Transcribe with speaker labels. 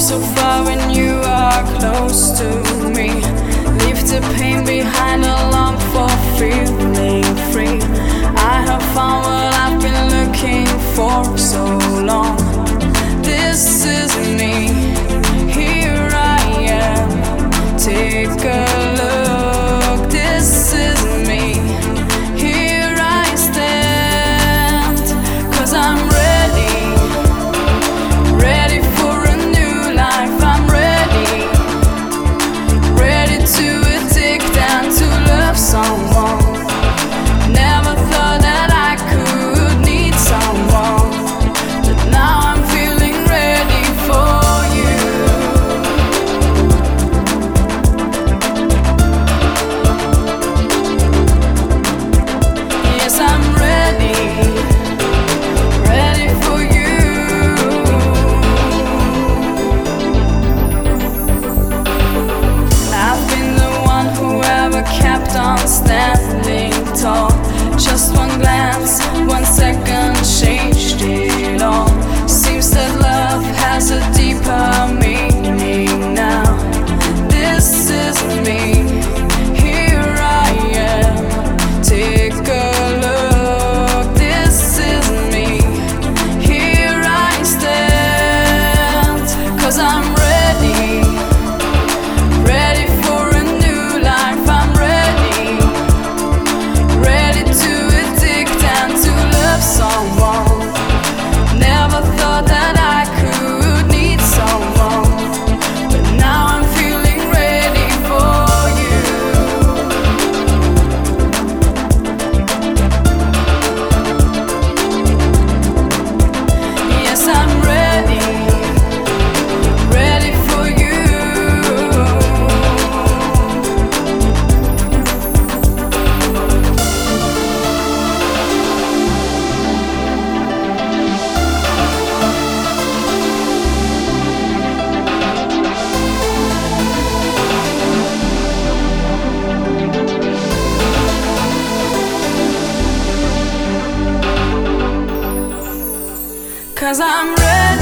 Speaker 1: so far when you are close to me. Leave the pain behind and long for feeling free. I have found what I've been looking for so long. This is me, here I am. Take a look, this is me. Here I stand, 'cause I'm ready, ready for a new life. I'm ready, ready to addict and to love someone. Never thought that I could need someone, but now I'm feeling ready for you. Yes, I'm ready, ready for you. I've been the one who ever kept on standing tall. Just one glance, 1 second changed it all. Seems that love has a deeper meaning now. This is me, here I am. Take a look, this is me. Here I stand, 'cause I'm ready, ready for a new life. I'm ready, ready to addict and to love someone. Never thought that I could need someone, but now I'm feeling ready for you. Yes, I'm ready, ready for you. 'Cause I'm ready.